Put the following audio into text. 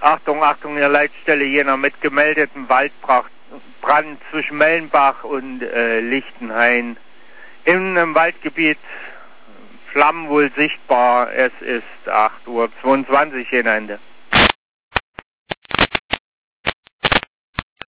Achtung, Achtung, ihr Leitstelle Jena mit gemeldeten Waldbrand zwischen Mellenbach und Lichtenhain. In einem Waldgebiet Flammen wohl sichtbar. Es ist 8:22 Uhr Jena Ende.